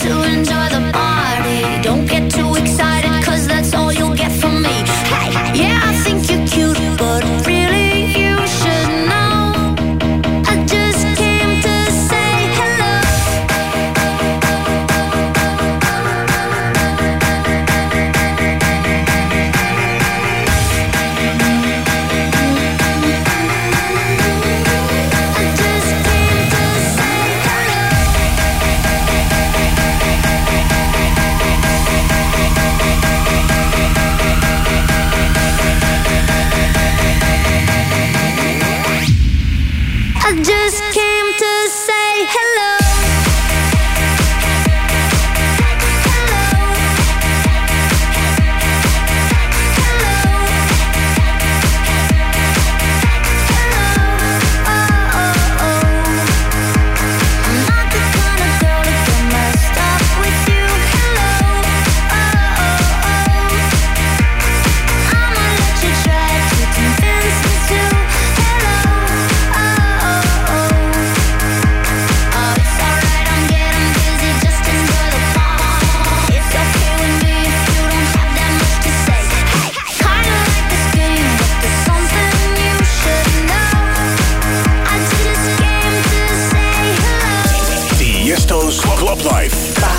to enjoy the party. Don't get too excited, cause that's all you'll get from me. Hey, yeah, I think you're cute, but really you should know I just came to say hello. I just came to say hello. I'm not the kind of girl to get messed up with you. Hello, I'ma let you try to convince me to. Hello, it's alright, I'm getting busy, just enjoy the fun. It's okay with me if you don't have that much to say. Hey, kinda like this game, but there's something you should know. I just came to say hello. Tiesto's Club Life.